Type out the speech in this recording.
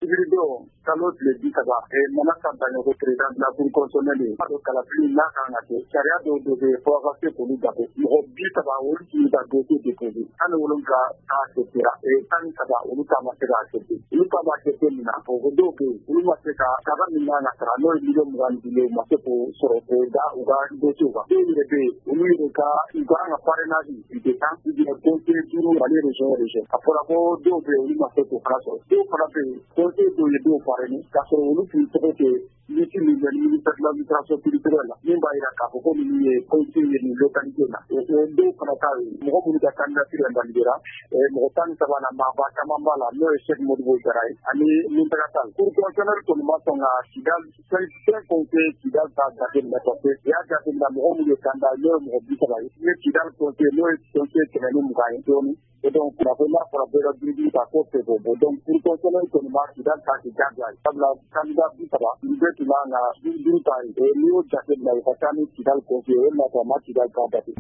Febuiridon kalo tile 30 mana kan ko président de la Cour constitutionnelle a kalafili n'a kan ka kɛ sariya dɔw de bɛ fɔ ka se k'olu gato mɔgɔ 30 olu tun ka dossier déposé 17 k'a acceptera 13 olu ta ma se ka accepté olu ta ma accepté min na o dɔw bɛ yen olu ma se ka kaga min kan ka sara n'o ye million 20 ma se k'o sɔrɔ k'o da u ka dossier kan dɔw yɛrɛ bɛ yen olu yɛrɛ ka u ka parrainage de kan u bɛ conseil duuru ale région a fɔra ko dɔw bɛ yen olu ma se k'o fana sɔrɔ dɔw fana bɛ yen conseil dɔw ye dɔw parrainé k'a sɔrɔ olu tun tɔgɔ tɛ ministre de l'administration territoriale la min b'a jira k'a fɔ ko ninnu ye conseil ye nin localité la o dɔw fana ta ye mɔgɔ minnu ka candidature validera mɔgɔ 13 na maaba caman b'a la n'o ye Cheikh Modibo Jara ye ani Muntaka Tall Cour constitutionnelle kɔni ma sɔn ka Kidal 5 conseil Kidal ta jateminɛ parce que u y'a jateminɛ mɔgɔ minnu ye candidat n'o ye mɔgɔ 30 ye ni Kidal conseil n'o ye conseil 120 ye dɔɔnin et donc n'a fɔra bɛɛ ka biridi ka ko fɛ bɔ donc Cour constitutionnelle kɔni ma Kidal ta kɛ jagoya ye sabula candidat 30 nin bɛɛ tun kan ka biridi ta ye n'i y'o jateminɛ u ka taa ni Kidal conseil o ye ma sɔn ma Kidal ta date